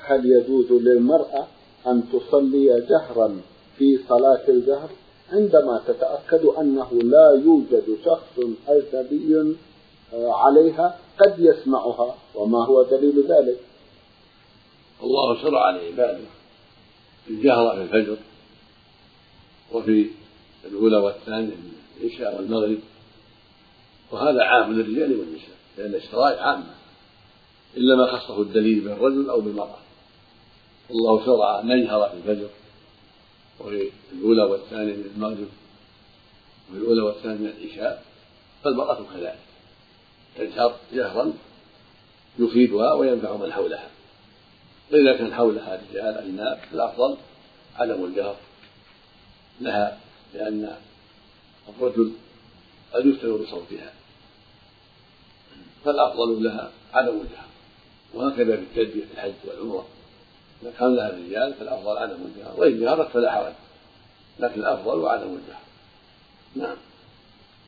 هل يجوز للمرأة أن تصلي جهرا في صلاة الجهر عندما تتأكد أنه لا يوجد شخص أجنبي عليها قد يسمعها، وما هو دليل ذلك؟ الله شرع لعباده الجهر في الفجر وفي الأولى والثانية من العشاء والمغرب، وهذا عام للرجال والنساء لأن الشرائع عامة إلا ما خصه الدليل بالرجل أو بالمرأة. الله شرع أن يجهر في الفجر وفي الأولى والثانية من المغرب وفي الأولى والثانية من العشاء، فالمرأة كذلك تجهر جهرا يفيدها وينفع من حولها، فإذا كان حولها رجال أجناب فالأفضل عدم الجهر لها، لأن الرجل قد يفتن بصوتها، فالأفضل لها عدم الجهر. وهكذا في التلبية في الحج والعمرة إذا كان لها الرجال فالأفضل عدم الجهر، وإن جهرت فلا حرج، لكن الأفضل عدم الجهر. نعم.